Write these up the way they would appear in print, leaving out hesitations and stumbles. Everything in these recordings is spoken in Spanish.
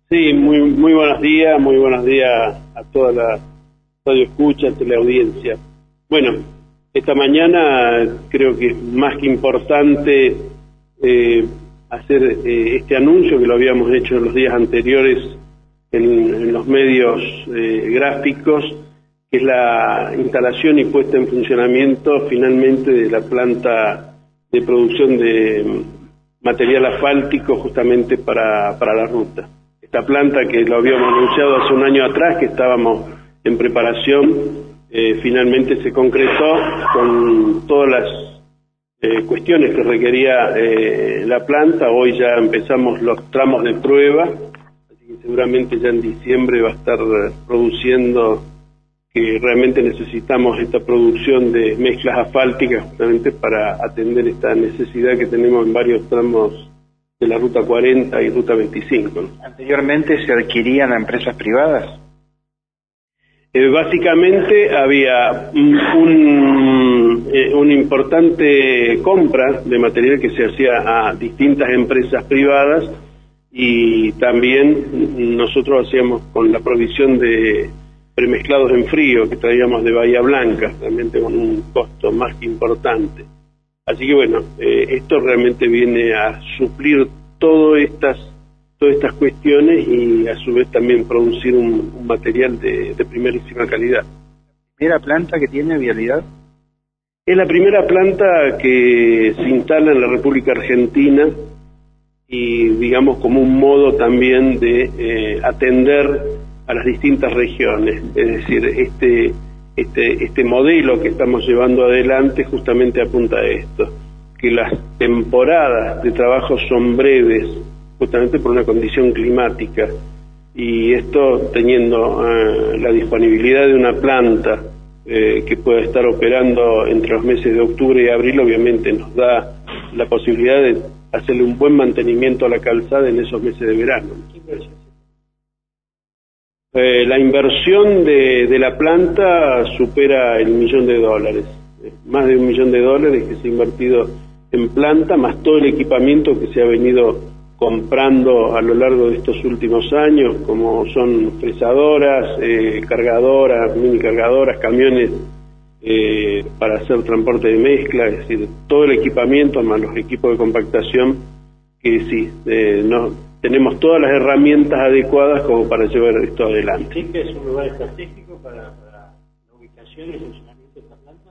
Sí, muy buenos días a toda la radio escucha, teleaudiencia. Bueno, esta mañana creo que es más que importante hacer este anuncio que lo habíamos hecho en los días anteriores en los medios gráficos, que es la instalación y puesta en funcionamiento finalmente de la planta de producción de material asfáltico justamente para la ruta. Esta planta que lo habíamos anunciado hace un año atrás, que estábamos en preparación, finalmente se concretó con todas las cuestiones que requería la planta. Hoy ya empezamos los tramos de prueba, así que seguramente ya en diciembre va a estar produciendo, que realmente necesitamos esta producción de mezclas asfálticas justamente para atender esta necesidad que tenemos en varios tramos de la Ruta 40 y Ruta 25. ¿no? ¿Anteriormente se adquirían a empresas privadas? Básicamente había una importante compra de material que se hacía a distintas empresas privadas, y también nosotros hacíamos con la provisión de premezclados en frío que traíamos de Bahía Blanca, realmente con un costo más que importante. Así que bueno, esto realmente viene a suplir todas estas cuestiones y a su vez también producir un material de primerísima calidad. ¿Primera planta que tiene vialidad? Es la primera planta que se instala en la República Argentina, y digamos como un modo también de atender a las distintas regiones. Es decir, este modelo que estamos llevando adelante justamente apunta a esto, que las temporadas de trabajo son breves, justamente por una condición climática, y esto teniendo la disponibilidad de una planta que pueda estar operando entre los meses de octubre y abril, obviamente nos da la posibilidad de hacerle un buen mantenimiento a la calzada en esos meses de verano. La inversión de la planta supera el $1.000.000, más de $1 millón que se ha invertido en planta, más todo el equipamiento que se ha venido comprando a lo largo de estos últimos años, como son fresadoras, cargadoras, mini cargadoras, camiones para hacer transporte de mezcla, es decir, todo el equipamiento más los equipos de compactación, que sí, tenemos todas las herramientas adecuadas como para llevar esto adelante. ¿Sí que es un lugar estratégico para la ubicación y el funcionamiento de esta planta?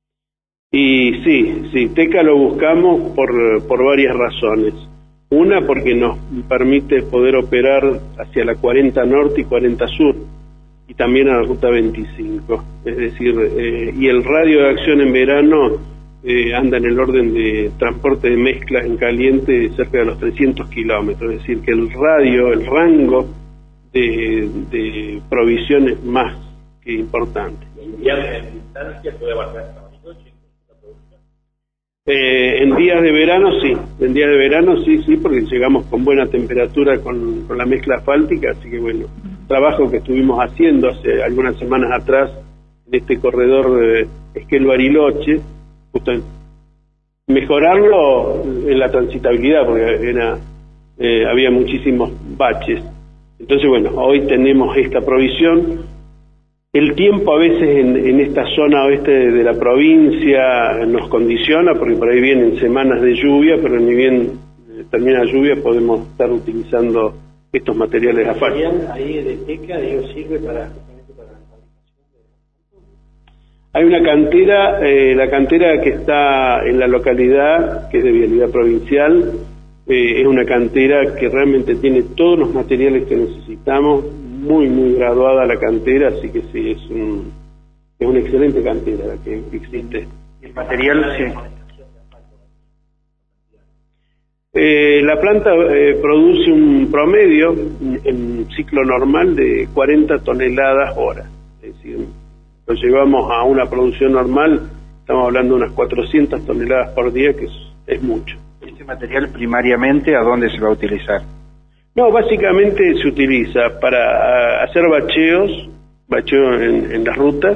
Y sí, Teca lo buscamos por varias razones. Una, porque nos permite poder operar hacia la 40 Norte y 40 Sur, y también a la Ruta 25. Es decir, y el radio de acción en verano anda en el orden de transporte de mezclas en caliente cerca de los 300 kilómetros, es decir, que el rango de provisión es más que importante. ¿En distancia puede abarcar hasta Bariloche la producción? En días de verano sí, porque llegamos con buena temperatura con la mezcla asfáltica, así que bueno, trabajo que estuvimos haciendo hace algunas semanas atrás en este corredor de Esquel-Bariloche, justo mejorarlo en la transitabilidad, porque había muchísimos baches. Entonces bueno, hoy tenemos esta provisión. El tiempo a veces en esta zona oeste de la provincia nos condiciona, porque por ahí vienen semanas de lluvia, pero ni bien termina la lluvia podemos estar utilizando estos materiales asfálticos. Ahí de Teca, sirve para la fabricación de... Hay una cantera, la cantera que está en la localidad, que es de vialidad provincial, es una cantera que realmente tiene todos los materiales que necesitamos, muy graduada la cantera, así que sí, es una excelente cantera la que existe. ¿El material? Sí. La planta produce un promedio en ciclo normal de 40 toneladas hora, es decir, lo llevamos a una producción normal, estamos hablando de unas 400 toneladas por día, que es mucho. ¿Este material primariamente a dónde se va a utilizar? No, básicamente se utiliza para hacer bacheo en la ruta.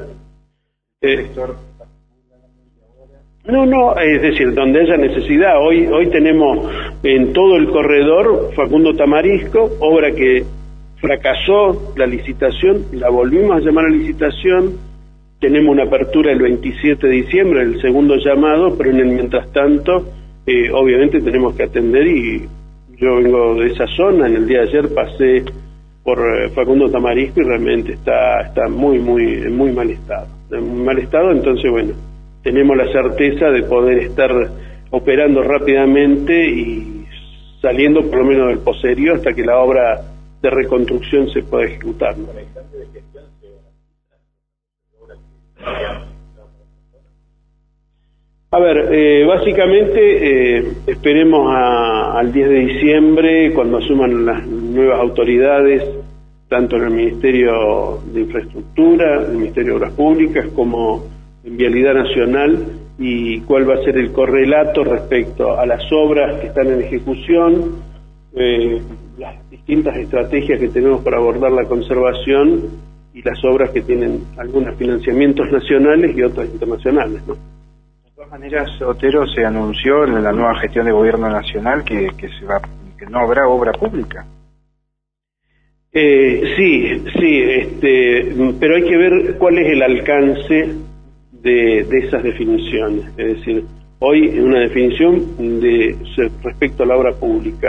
No, es decir, donde haya necesidad. Hoy tenemos en todo el corredor Facundo Tamarisco, obra que fracasó la licitación, la volvimos a llamar a licitación, tenemos una apertura el 27 de diciembre, el segundo llamado, pero en el mientras tanto, obviamente tenemos que atender, y yo vengo de esa zona, en el día de ayer pasé por Facundo Tamarisco y realmente está muy mal estado, entonces bueno, tenemos la certeza de poder estar operando rápidamente y saliendo por lo menos del poserío hasta que la obra de reconstrucción se pueda ejecutar. A ver, básicamente esperemos al 10 de diciembre, cuando asuman las nuevas autoridades, tanto en el Ministerio de Infraestructura, el Ministerio de Obras Públicas, como en Vialidad Nacional, y cuál va a ser el correlato respecto a las obras que están en ejecución, las distintas estrategias que tenemos para abordar la conservación y las obras que tienen algunos financiamientos nacionales y otras internacionales, ¿no? De todas maneras, Otero, se anunció en la nueva gestión de gobierno nacional que no habrá obra pública. Sí, pero hay que ver cuál es el alcance de esas definiciones. Es decir, hoy en una definición respecto a la obra pública,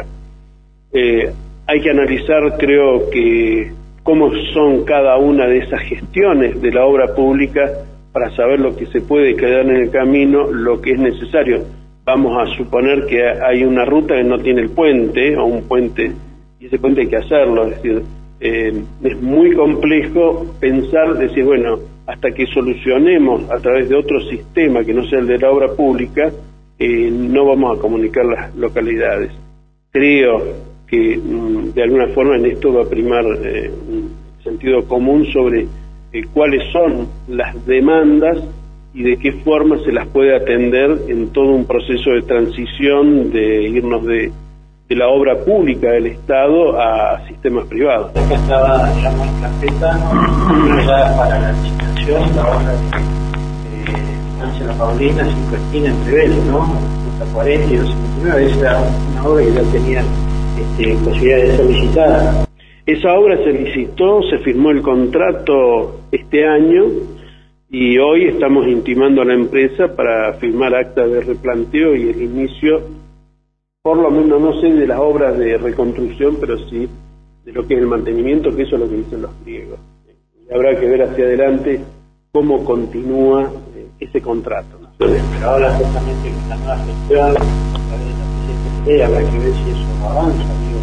hay que analizar, creo que, cómo son cada una de esas gestiones de la obra pública para saber lo que se puede quedar en el camino, lo que es necesario. Vamos a suponer que hay una ruta que no tiene el puente, o un puente, y ese puente hay que hacerlo. Es decir, es muy complejo pensar, decir, bueno, hasta que solucionemos a través de otro sistema que no sea el de la obra pública, no vamos a comunicar las localidades. Creo que de alguna forma en esto va a primar un sentido común sobre cuáles son las demandas y de qué forma se las puede atender en todo un proceso de transición, de irnos de la obra pública del Estado a sistemas privados. Acá estaba, digamos, en carpeta ya para la licitación, la obra de Estancia La Paulina, Cinco Esquinas, entre Vélez, ¿no? Ruta 40 y 259, esa era una obra que ya tenía posibilidad de ser licitada. Esa obra se licitó, se firmó el contrato este año y hoy estamos intimando a la empresa para firmar acta de replanteo y el inicio, por lo menos no sé de las obras de reconstrucción, pero sí de lo que es el mantenimiento, que eso es lo que dicen los griegos. Y habrá que ver hacia adelante cómo continúa ese contrato, ¿no? Pero ahora justamente con la nueva gestión, a través de la PCP, habrá que ver si eso avanza,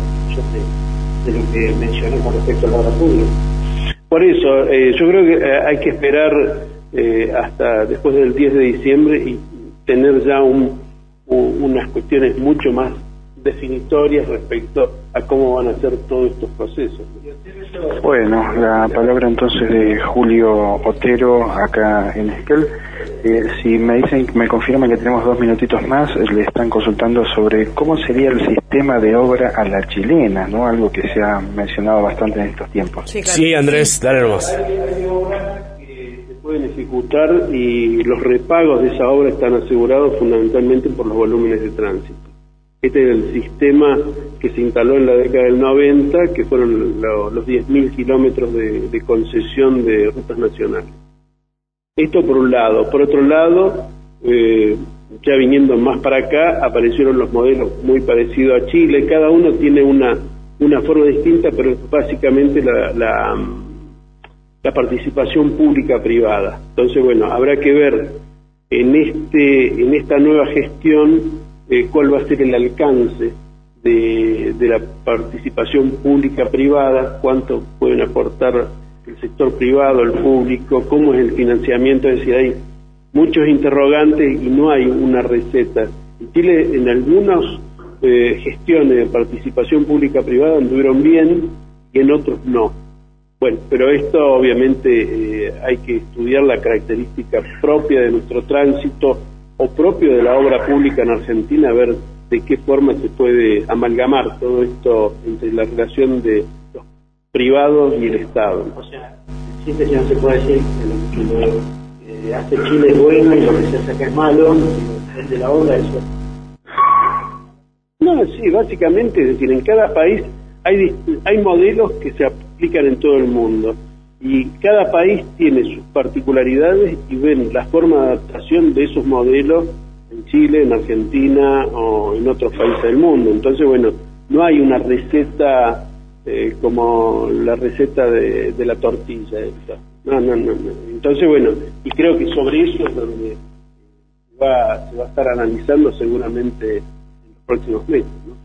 de lo que mencioné con respecto a la obra pública. Por eso, yo creo que hay que esperar hasta después del 10 de diciembre y tener ya unas cuestiones mucho más definitorias respecto a cómo van a ser todos estos procesos. Bueno, la palabra entonces de Julio Otero acá en Esquel. Si me confirman que tenemos 2 minutitos más, le están consultando sobre cómo sería el sistema de obra a la chilena, ¿no? Algo que se ha mencionado bastante en estos tiempos. Sí, claro. Sí, Andrés, dale nomás. Hay obras que se pueden ejecutar y los repagos de esa obra están asegurados fundamentalmente por los volúmenes de tránsito. Este es el sistema que se instaló en la década del 90, que fueron los 10.000 kilómetros de concesión de rutas nacionales. Esto por un lado. Por otro lado, ya viniendo más para acá, aparecieron los modelos muy parecidos a Chile. Cada uno tiene una forma distinta, pero es básicamente la participación pública-privada. Entonces, bueno, habrá que ver en esta nueva gestión cuál va a ser el alcance de la participación pública-privada, cuánto pueden aportar el sector privado, el público, cómo es el financiamiento. Es decir, hay muchos interrogantes y no hay una receta. En Chile, en algunas gestiones de participación pública-privada anduvieron bien y en otros no. Bueno, pero esto obviamente hay que estudiar la característica propia de nuestro tránsito o propio de la obra pública en Argentina, a ver de qué forma se puede amalgamar todo esto entre la relación de los privados y el Estado. O sea, en síntesis no se puede decir que lo que hace Chile es bueno y lo que se hace acá es malo, es de la obra eso. No, sí, básicamente, es decir, en cada país hay modelos que se aplican en todo el mundo y cada país tiene sus particularidades y ven la forma de adaptación de esos modelos en Chile, en Argentina o en otros países del mundo. Entonces, bueno, no hay una receta como la receta de la tortilla. No. Entonces, bueno, y creo que sobre eso es donde se va a estar analizando seguramente en los próximos meses, ¿no?